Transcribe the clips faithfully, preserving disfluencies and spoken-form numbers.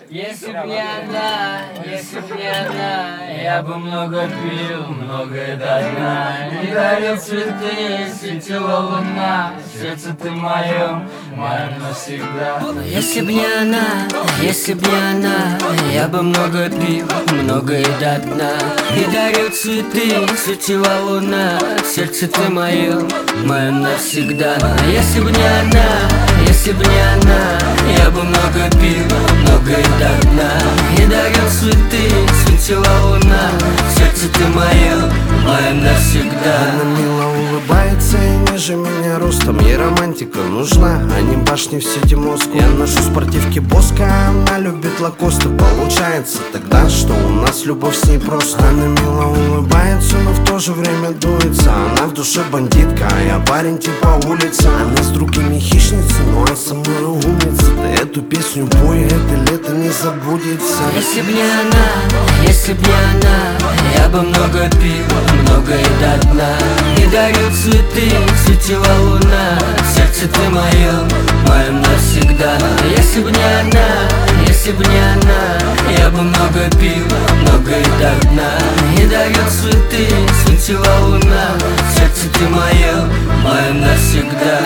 Если б не она, если б не она, я бы много пил, многое до дна. Не дарил цветы, светила луна, сердце ты мое, мое навсегда. Если б не она, если б не она, я бы много пил, многое до дна. Не дарил цветы, светила луна, сердце ты мое, мое навсегда. Если б не она, если б не она, я бы много пил, многое до дна. Не дарил цветы, светила луна, сердце ты мое, мое навсегда. Она мило улыбается и ниже меня ростом. Ей романтика нужна, а не башни в сети Москвы. Я ношу спортивки Боска, она любит лакосты. Получается тогда, что у нас любовь с ней просто. Она мило улыбается, но в то же время дуется. Она в душе бандитка, а я парень типа улица. Она с другими хищница, но она со мной умница. Ты эту песню пой, это лето не забудется. Если б не она, если б не она, я бы много пил, многое до дна. Не дарил цветы, светила луна, сердце ты мое, мое навсегда. Если б не она, если б не она, я бы много пил, многое до дна. Не дарил цветы, светила луна, сердце ты мое, мое навсегда.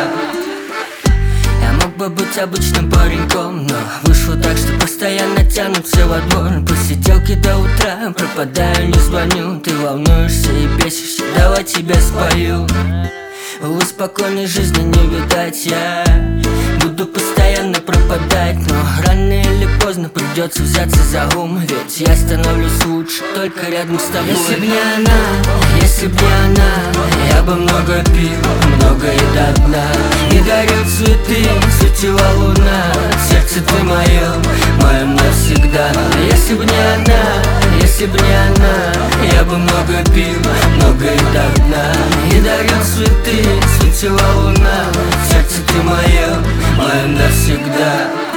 Я мог бы быть обычным пареньком, но вышло так, что постоянно тянутся во двор. Посиделки до утра, пропадаю, не звоню. Ты волнуешься и бесишься, давай тебя спою. Увы, спокойной жизни не видать, я буду постоянно пропадать. Но рано или поздно придется взяться за ум, ведь я становлюсь лучше только рядом с тобой. Если б не она, если б не она, я бы много пил, многое до дна. Не дарил цветы, светила луна, сердце ты мое, мое навсегда. Если б не она, если б не она, я бы много пил, многое до дна. Не дарил цветы, светила луна, сердце ты мое, мое навсегда.